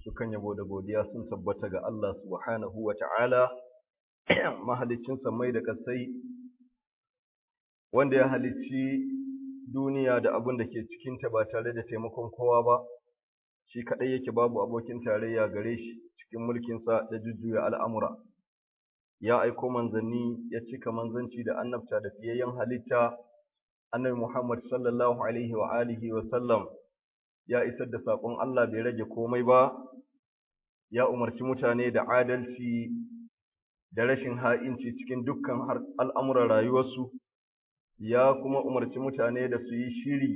Dukan yabo da godiya sun tabbata ga Allah subhanahu wa ta'ala, mahaliccin sammai da ƙasai, wanda ya halicci duniya da abin da ke cikinta ba tare da taimakon kowa ba, shi kaɗai yake babu abokin tarayya gare shi cikin mulkinsa da jujjuya al'amura. Ya aiko manzanni ya cika manzanci da annabta da fiyayyen halitta, annabi Muhammad sallallahu alaihi wa alihi wa sallam, ya isar da saƙon Allah bai rage komai ba, ya umarci mutane da adalci da rashin ha'inci cikin dukkan al'amuran rayuwarsu, ya kuma umarci mutane da su yi shiri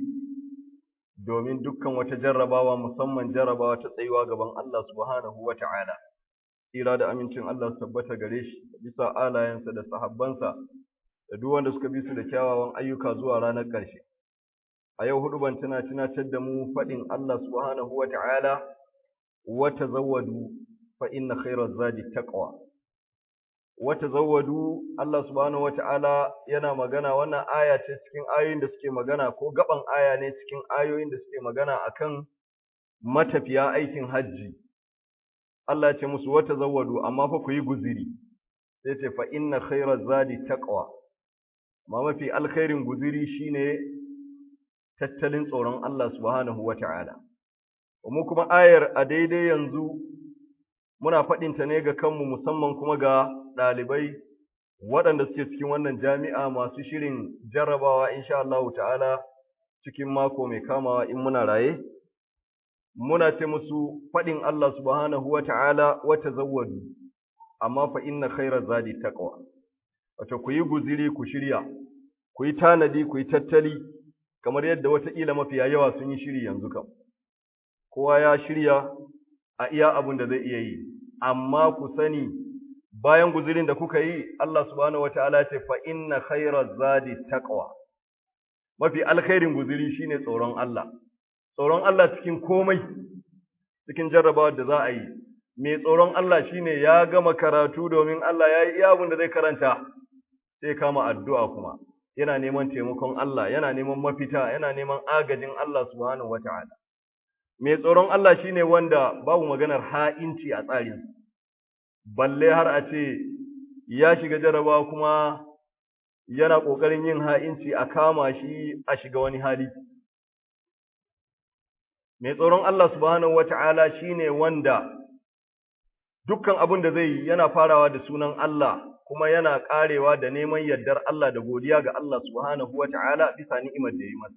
domin dukkan wata jarrabawa, musamman jarrabawa ta tsayuwa gaban Allah subhanahu wa ta'ala. Tsira da amincin Allah su tabbata gare shi, bisa alayensa da sahabbansa, da duk wanda suka bi su da kyawawan ayyuka zuwa ranar ƙarshe. A yau huɗuban tana tunatar da mu faɗin Allah subhanahu wa ta'ala, wa tazawwadu fa inna khairaz zadi taqwa. Wa tazawwadu, Allah subhanahu wa ta'ala yana magana, wannan aya ce cikin ayoyin da suke magana, ko gaban aya ne cikin ayoyin da suke magana akan matafiya aikin hajji. Allah ya ce musu wa tazawwadu, amma fa ku yi guziri. Sai ce fa inna khairaz zadi taqwa. Ma mafi alkhairin guziri shine tattalin tsoron Allah subhanahu wa ta'ala. Mu kuma ayar a daidai yanzu muna faɗinta ne ga kanmu, musamman kuma ga ɗalibai waɗanda suke cikin wannan jami'a masu shirin jarrabawa insha Allah ta'ala cikin mako mai kamawa in muna raye. Muna ce musu faɗin Allah subhanahu wa ta'ala wa tazawwadu, amma fa inna khairaz zadi taqwa. Wato ku yi guziri, ku shirya, ku yi tanadi, ku yi tattali, kamar yadda wataƙila mafiya yawa sun yi shiri yanzu kam. Kowa ya shirya a iya abin da zai iya yi, amma ku sani bayan guzirin da kuka yi, Allah subhanahu wataala ya ce fa inna khairaz zadi taqwa. Mafi alkhairin guziri shine tsoron Allah. Tsoron Allah cikin komai, cikin jarrabawar da za a yi. Mai tsoron Allah shine ya gama karatu domin Allah ya yi iya abin da zai karanta, sai kama addu'a kuma. Yana neman taimakon Allah, yana neman mafita, yana neman agajin Allah subhanahu wataala. Mai tsoron Allah shi ne wanda babu maganar ha'inci a tsarin, balle har a ce ya shiga jaraba kuma yana ƙoƙarin yin ha'inci a kama shi a shiga wani hali. Mai tsoron Allah subhanahu wata'ala shi ne wanda dukkan abin da zai yi yana farawa da sunan Allah, kuma yana ƙarewa da neman yardar Allah da godiya ga Allah subhanahu wata'ala bisa ni'imar da ya yi masa.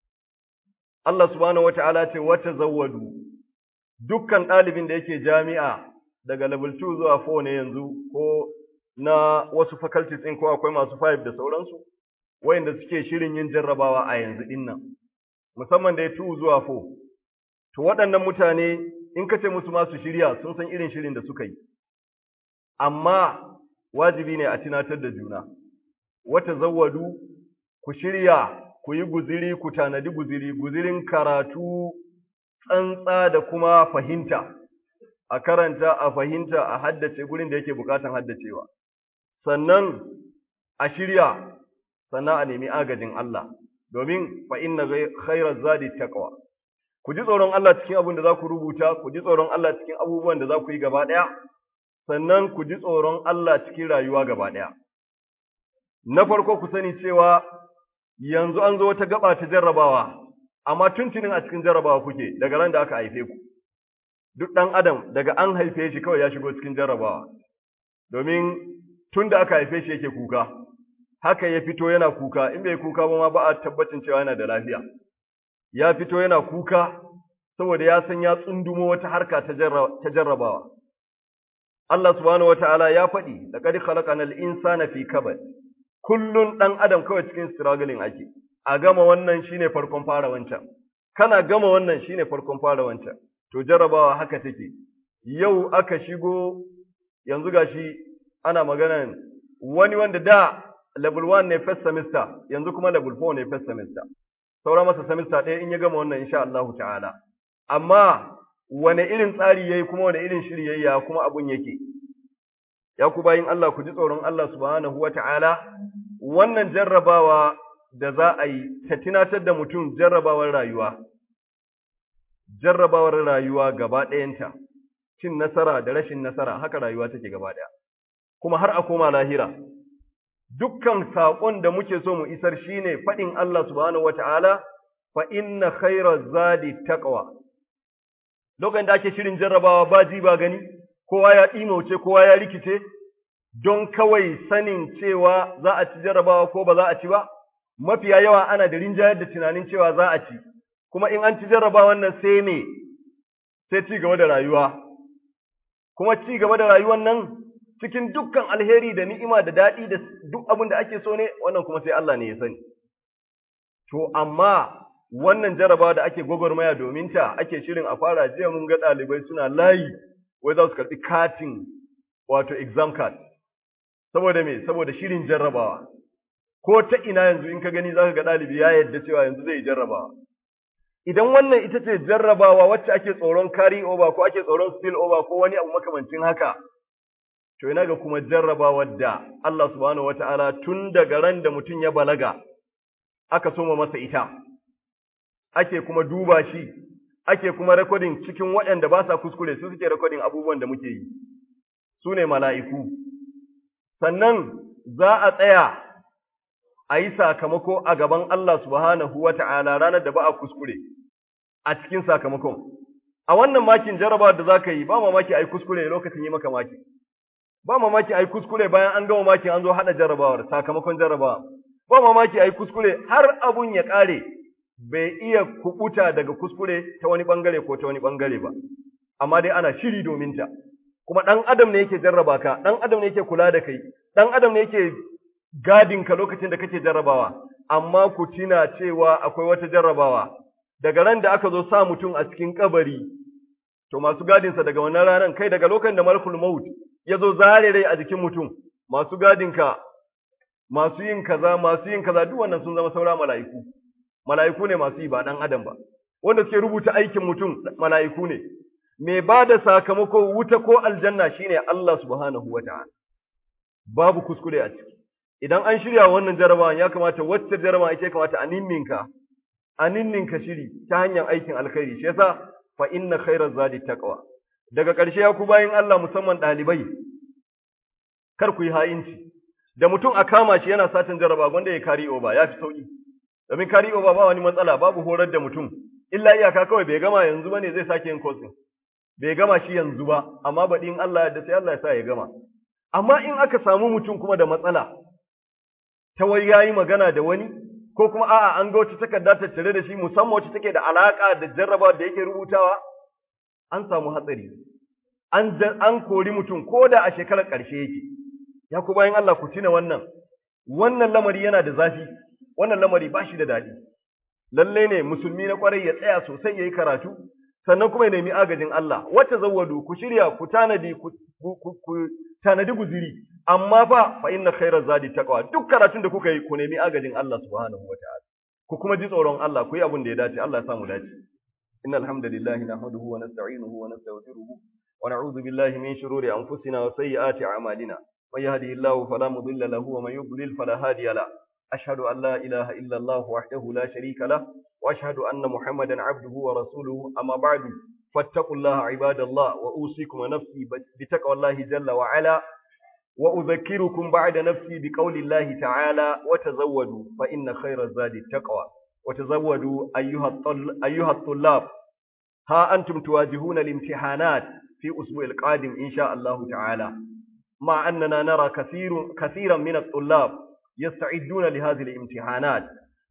Allah subhanahu wata'ala ce wata zawwadu, dukkan ɗalibin da yake jami'a daga level 2 zuwa 4 ne yanzu, ko na wasu faculties ɗin, ko akwai masu 5 da sauransu, wayanda suke shirin yin jarrabawa a yanzu ɗin nan, musamman da 2 zuwa 4. To waɗannan mutane in ka ce musu masu shirya, sun san irin shirin da suka yi, amma wajibi ne a tunatar da juna. Wata zawwadu, ku shirya, ku yi guziri, ku tanadi guziri, guzirin karatu tsantsa da kuma fahimta, a karanta, a fahimta, a haddace gurin da yake bukatan haddacewa. Sannan a shirya, sannan a nemi agajin Allah, domin fa inna khairaz zadi taqwa. Ku ji tsoron Allah cikin abin da za ku rubuta, ku ji tsoron Allah cikin abubuwan da za ku yi gaba ɗaya, sannan ku ji tsoron Allah cikin rayuwa gaba ɗaya. Na farko ku sani cewa yanzu an zo wata gaba ta jarrabawa, amma tuntunin a cikin jarrabawa kuke daga ran da aka haife ku. Duk ɗan adam daga an haife shi kawai ya shigo cikin jarrabawa, domin tun da aka haife shi yake kuka, haka ya fito yana kuka, in bai kuka ba ma ba a tabbacin cewa yana da lafiya. Ya fito yana kuka saboda ya san ya tsundumo wata harka ta jarrabawa. Allah subhanahu wata'ala ya faɗi, laqad khalaqanal insana fi kabad. Kullun ɗan adam kawai cikin struggling ake, a gama wannan shine farkon fara wancan, kana gama wannan shine farkon fara wancan. To jarrabawa haka take. Yau aka shigo, yanzu gashi ana maganan wani wanda da level 1 ne first semester, yanzu kuma level 4 ne first semester. Saura masa semester ɗaya in ya gama wannan insha Allah ta'ala. Amma wane irin tsari yayi, kuma wane irin shiri yayi, ya kuma abun yake. Ya ku bayin Allah, ku ji tsoron Allah subhanahu wa ta'ala. Wannan jarrabawa da za a yi ta tunatar da mutum jarrabawar rayuwa gaba ɗayanta, cin nasara da rashin nasara, haka rayuwa take gaba ɗaya. Kuma har a koma lahira, dukkan saƙon da muke so mu isar shine faɗin Allah subhanahu wata'ala, fa inna khairaz zadi taqwa. Lokacin da ake shirin jarrabawa ba ji ba gani, kowa ya ɗimauce, kowa ya rikice, don kawai sanin cewa za a ci jarrabawa ko ba za a ci ba, mafiya yawa ana da rinjayar da tunanin cewa za a ci, kuma in an ci jarrabawan nan sai me, sai ci gaba da rayuwa, kuma ci gaba da rayuwan nan cikin dukkan alheri da ni'ima da daɗi da duk abin da ake so ne, wannan kuma sai Allah ne ya sani. To, amma wannan jarrabawa da ake gwagwarmaya domin ta ake shirin a fara, jiya mun ga ɗalibai suna layi wai za su karɓi katin wato exam card. Saboda me? Saboda shirin jarrabawa. Ko ta ina yanzu in ka gani za ka ga ɗalibi ya yarda cewa yanzu zai yi jarrabawa. Idan wannan ita ce jarrabawa wacce ake tsoron carry over ko ake tsoron spill over ko wani abu makamancin haka, to ina ga kuma jarrabawar da Allah subhanahu wata'ala tun daga ran da mutum ya balaga aka soma masa ita, ake kuma duba shi, ake kuma rekodin cikin waɗanda ba sa kuskure, su suke rekodin abubuwan da muke yi, su ne mala'iku. Sannan za a tsaya a yi sakamako a gaban Allah subhanahu wa ta'ala ranar da ba a kuskure a cikin sakamakon. A wannan makin jarrabawar da za ka yi, ba mamaki a yi kuskure lokacin yi maka maki. Ba mamaki a yi kuskure bayan an gama makin an zo haɗa jarrabawar, sakamakon jarrabawa. Ba mamaki a yi kuskure har abun ya ƙare, bai iya kuɓuta daga kuskure ta wani ɓangare ko ta wani ɓangare ba. Amma dai ana shiri domin ta. Kuma ɗan adam ne yake jarraba ka, ɗan adam ne yake kula da kai, ɗan adam ne yake gadinka lokacin da kake jarrabawa, amma ku tuna cewa akwai wata jarrabawa, daga ran da aka zo sa mutum a cikin kabari, to masu gadinsa daga wannan ranar, kai daga lokacin da malakul maut ya zo zare rai a jikin mutum, masu gadinka, masu yin kaza, duk wannan sun zama saura mala'iku. Mala'iku ne masu yi ba ɗan adam ba, wanda suke rubuta aikin mutum mala'iku ne, mai ba da sakamako wuta ko aljanna shine Allah subhanahu wa ta'ala. Babu kuskure a ciki. Idan an shirya wannan jarabawan ya kamata wacce jarabawa ita kamata a ninninka shiri ta hanyar aikin alkhairi. Shi yasa fa inna khairaz zadi taqwa. Daga ƙarshe ya ku bayin Allah musamman ɗalibai, kar ku yi ha'inci. Da mutum a kama shi yana satin jarabawa wanda ya kari over ya fi sauki. Domin kari over ba wani matsala, babu horar da mutum. Illa iyaka kawai bai gama yanzu bane zai sake yin course. Bai gama shi yanzu ba, amma baɗi in Allah da sai Allah ya sa ya gama. Amma in aka samu mutum kuma da matsala, ta wai yayi magana da wani, ko kuma a'a an ga wata takarda tattare da shi musamman wacce take da alaka da jarraba da yake rubutawa, an samu hatsari. An kori mutum ko da a shekarar ƙarshe yake. Ya ku bayan Allah ku tuna wannan lamari yana da zafi, wannan lamari ba shi da daɗi. Lalle ne musulmi na ƙwarai ya tsaya sosai ya yi karatu, sannan kuma ya nemi agajin Allah. Wacce zawwadu ku shirya ku tanadi guziri, amma fa inna khairaz zadi taqwa. Duk karatun da kuka yi ku nemi agajin Allah subhanahu wataala, ku kuma ji tsoron Allah, ku yi abin da ya dace. Allah ya samu dace. Innal hamdalillahi nahmaduhu wa nasta'inuhu wa nastaghfiruhu wa na'udhu billahi min shururi anfusina wa sayyiati a'malina. Man yahdihillahu fala mudilla lahu wa man yudlil fala hadiya lahu. Ashhadu an la ilaha illa Allah wahdahu la sharika lahu wa ashhadu anna Muhammadan 'abduhu wa rasuluhu. Amma ba'du, fattaqullaha 'ibadallah wa usikum nafsi bitaqwallahi jalla wa 'ala. وأذكركم بعد نفسي بقول الله تعالى وتزودوا فإن خير الزاد التقوى. وتزودوا أيها الطلاب، ها أنتم تواجهون الامتحانات في أسبوع القادم إن شاء الله تعالى، مع أننا نرى كثيرا من الطلاب يستعدون لهذه الامتحانات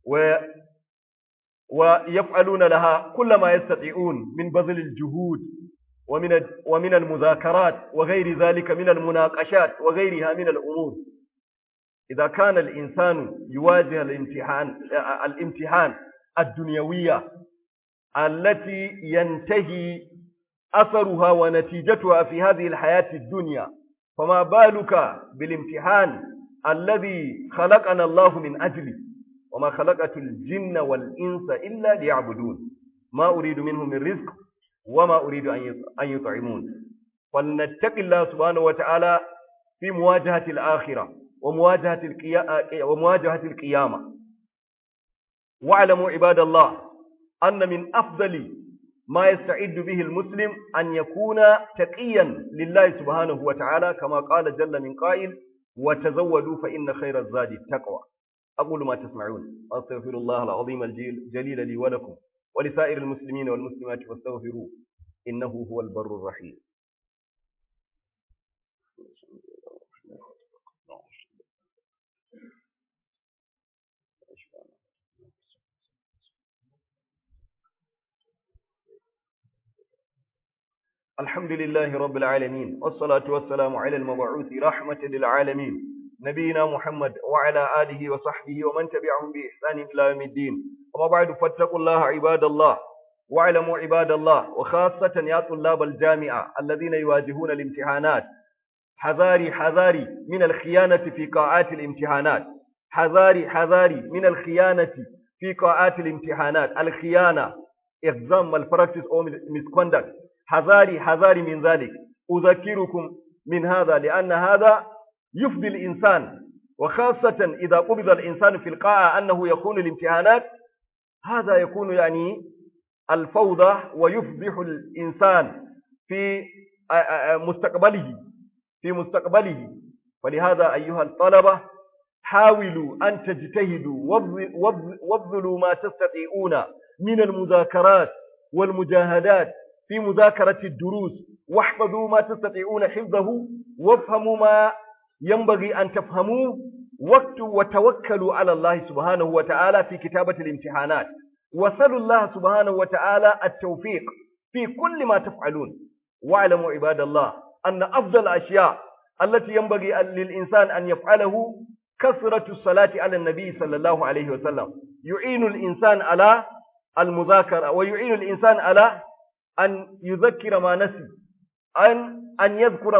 ويفعلون لها كل ما يستطيعون من بذل الجهود ومن المذاكرات وغير ذلك من المناقشات وغيرها من الأمور. إذا كان الإنسان يواجه الامتحان الدنيوية التي ينتهي أثرها ونتيجتها في هذه الحياة الدنيا، فما بالك بالامتحان الذي خلقنا الله من أجله؟ وما خلقت الجن والإنس إلا ليعبدون ما أريد منهم من رزق وما أريد أن يطعمون. فلنتق الله سبحانه وتعالى في مواجهة الآخرة ومواجهة القيامة. واعلموا عباد الله أن من أفضل ما يستعد به المسلم أن يكون تقيا لله سبحانه وتعالى كما قال جل من قائل وتزودوا فإن خير الزاد التقوى. أقول ما تسمعون أستغفر الله العظيم الجليل لي ولكم ولسائر المسلمين والمسلمات فاستغفروه إنه هو البر الرحيم. الحمد لله رب العالمين والصلاة والسلام على المبعوث رحمة للعالمين نبينا محمد وعلى آله وصحبه ومن تبعهم بإحسان إلى يوم الدين. وما بعد فاتقوا الله عباد الله واعلموا عباد الله وخاصة يا طلاب الجامعة الذين يواجهون الامتحانات حذاري من الخيانة في قاعات الامتحانات. حذاري من الخيانة في قاعات الامتحانات. الخيانة exam malpractice or misconduct. حذاري من ذلك. أذكركم من هذا لأن هذا يفضي الإنسان وخاصة إذا قبض الإنسان في القاعة أنه يكون الامتحانات هذا يكون يعني الفوضى ويفضح الإنسان في مستقبله. ولهذا أيها الطلبة حاولوا أن تجتهدوا وابذلوا ما تستطيعون من المذاكرات والمجاهدات في مذاكرة الدروس واحفظوا ما تستطيعون حفظه وافهموا ما ينبغي أن تفهموه وتوكلوا على الله سبحانه وتعالى في كتابة الامتحانات وسلوا الله سبحانه وتعالى التوفيق في كل ما تفعلون. واعلموا عباد الله أن أفضل الأشياء التي ينبغي للإنسان أن يفعله كثرة الصلاة على النبي صلى الله عليه وسلم. يعين الإنسان على المذاكرة ويعين الإنسان على أن يذكر ما نسي أن يذكر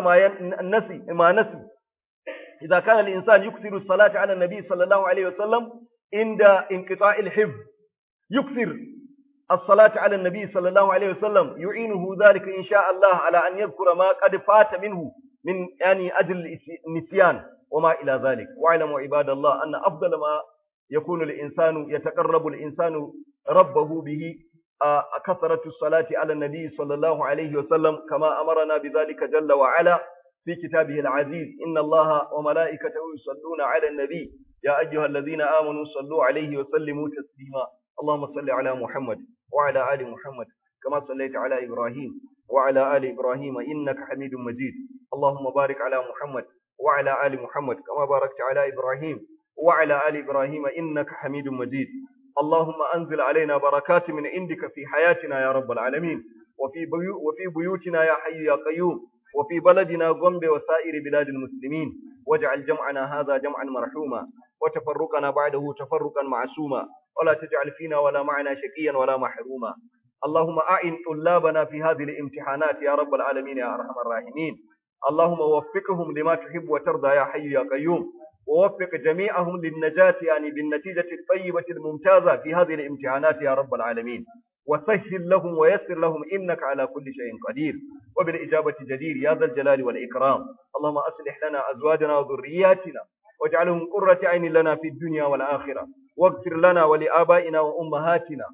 ما نسي. إذا كان الإنسان يكثر الصلاة على النبي صلى الله عليه وسلم عند انقطاع الحفظ يكثر الصلاة على النبي صلى الله عليه وسلم يعينه ذلك إن شاء الله على أن يذكر ما قد فات منه من يعني أجل النسيان وما إلى ذلك. واعلموا عباد الله أن أفضل ما يكون الإنسان يتقرب الإنسان ربه به كثرة الصلاة على النبي صلى الله عليه وسلم كما أمرنا بذلك جل وعلا في كتابه العزيز إن الله وملائكته يصلون على النبي يا أيها الذين آمنوا صلوا عليه وسلموا تسليما. اللهم صل على محمد وعلى آل محمد كما صليت على إبراهيم وعلى آل إبراهيم إنك حميد مجيد. اللهم بارك على محمد وعلى آل محمد كما باركت على إبراهيم وعلى آل إبراهيم إنك حميد مجيد. اللهم أنزل علينا بركات من عندك في حياتنا يا رب العالمين وفي بيوتنا يا حي يا قيوم وفي بلدنا غومبي وسائر بلاد المسلمين واجعل جمعنا هذا جمعا مرحوما وتفرقنا بعده تفرقا معصوما ولا تجعل فينا ولا معنا شقيا ولا محروما. اللهم أعن طلابنا في هذه الامتحانات يا رب العالمين يا أرحم الراحمين. اللهم وفقهم لما تحب وترضى يا حي يا قيوم ووفق جميعهم للنجاة يعني بالنتيجة الطيبة الممتازة في هذه الامتحانات يا رب العالمين وسهل لهم ويسر لهم إنك على كل شيء قدير وبالإجابة جدير يا ذا الجلال والإكرام. اللهم أصلح لنا أزواجنا وذرياتنا واجعلهم قرة عين لنا في الدنيا والآخرة واغفر لنا ولآبائنا وأمهاتنا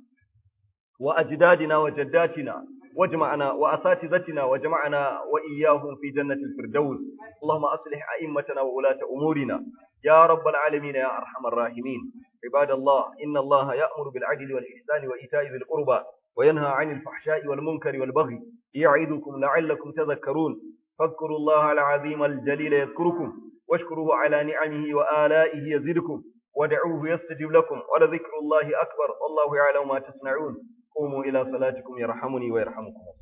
وأجدادنا وجداتنا واجمعنا وأساتذتنا وجمعنا وإياهم في جنة الفردوس. اللهم أصلح أئمتنا وولاة أمورنا يا رب العالمين يا أرحم الراحمين. عباد الله إن الله يأمر بالعدل والإحسان وإيتاء ذي القربى وينهى عن الفحشاء والمنكر والبغي يعظكم لعلكم تذكرون. فاذكروا الله العظيم الجليل يذكركم واشكروه على نعمه وآلائه يزدكم ودعوه يستجب لكم ولذكر الله أكبر والله يعلم ما تصنعون. قوموا إلى صلاتكم يرحمني ويرحمكم.